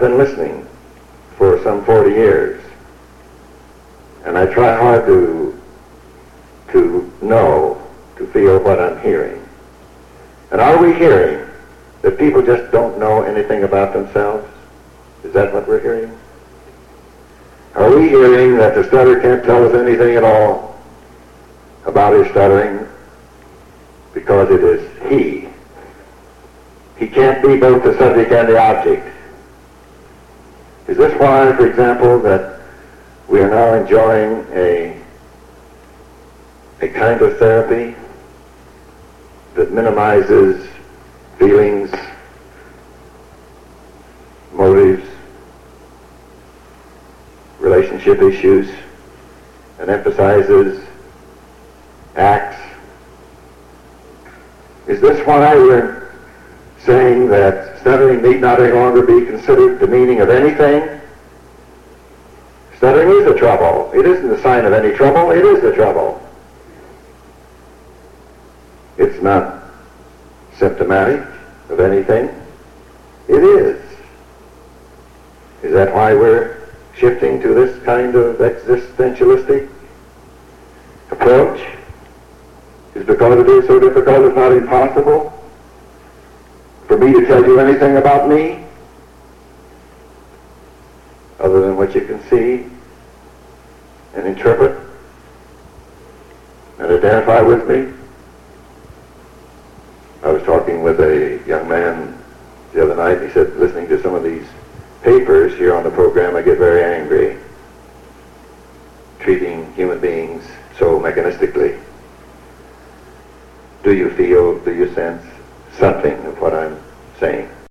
been listening for some 40 years, and I try hard to know, to feel what I'm hearing. And are we hearing that people just don't know anything about themselves? Is that what we're hearing? Are we hearing that the stutterer can't tell us anything at all about his stuttering because it is he? He can't be both the subject and the object. Is this why, for example, that we are now enjoying a kind of therapy that minimizes feelings, motives, relationship issues, and emphasizes acts? Is this why we're saying that stuttering need not any longer be considered the meaning of anything? Stuttering is a trouble. It isn't the sign of any trouble. It is the trouble. It's not symptomatic of anything. It is. Is that why we're shifting to this kind of existentialistic approach? Is because it is so difficult, it's not impossible for me to tell you anything about me other than what you can see and interpret and identify with me? I was talking with a young man the other night. He said, listening to some of these papers here on the program, I get very angry, treating human beings so mechanistically. Do you feel, do you sense something of what I'm saying?